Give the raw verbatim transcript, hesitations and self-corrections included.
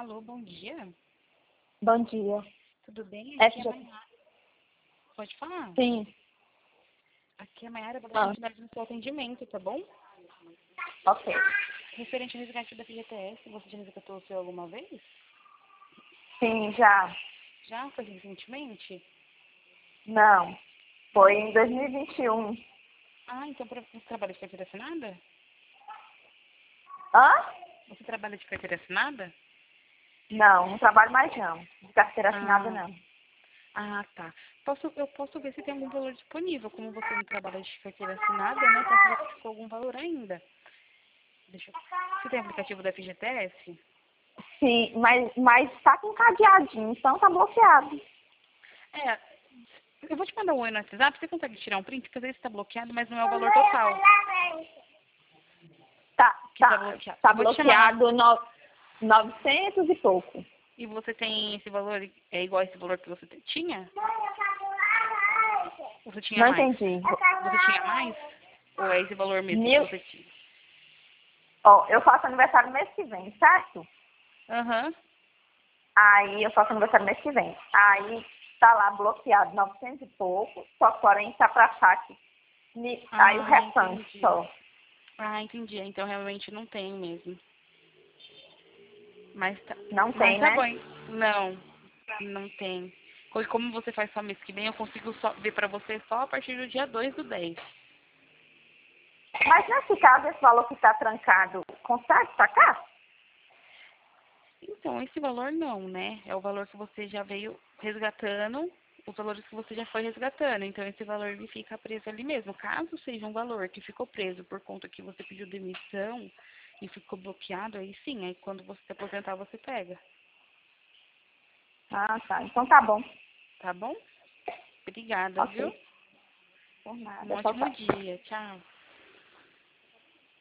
Alô, bom dia. Bom dia. Tudo bem? Aqui é a F J... Maiara. Pode falar? Sim. Aqui é a Maiara para dar Ah, continuidade no seu atendimento, tá bom? ok. Referente ao resgate da F G T S, você já resgatou o seu alguma vez? Sim, já. Já? Foi recentemente? Não. Foi em dois mil e vinte e um. Ah, então pra- você trabalha de carteira assinada? Hã? Você trabalha de carteira assinada? Não, não trabalho mais não. De carteira assinada Ah, não. ah, tá. Posso, eu posso ver se tem algum valor disponível. Como você não trabalha de carteira assinada, né? Posso ver se ficou algum valor ainda. Deixa eu... Você tem aplicativo da F G T S? Sim, mas, mas tá com cadeadinho, então tá bloqueado. É, eu vou te mandar um oi no WhatsApp. Você consegue tirar um print? Porque às vezes está bloqueado, mas não é o valor total Tá, que está tá, bloqueado. tá Eu vou te chamar lá. bloqueado no, novecentos e pouco. E você tem esse valor, é igual a esse valor que você te- tinha? Você tinha Não mais? entendi. Você tinha mais? Ou é esse valor mesmo que Mil... você tinha? Ó, eu faço aniversário mês que vem, certo? Aham. Aí eu faço aniversário mês que vem. Aí tá lá bloqueado novecentos e pouco, só que porém tá pra saque. Me- Aí o Ah, restante entendi. só. Ah, entendi. Então realmente não tem mesmo. Mas tá, Não mas tem, tá né? bom. Não, não tem. Co- Como você faz só mês que vem, eu consigo só ver pra você só a partir do dia dois do dez. Mas nesse caso, esse valor que tá trancado, consegue sacar? Então, esse valor não, né? É o valor que você já veio resgatando, os valores que você já foi resgatando. Então, esse valor ele fica preso ali mesmo. Caso seja um valor que ficou preso por conta que você pediu demissão e ficou bloqueado, aí sim, aí quando você se aposentar, você pega. Ah, tá. Então tá bom. Tá bom? Obrigada, viu? Ok. Por Um nada. Tchau, ótimo tchau. dia. Tchau.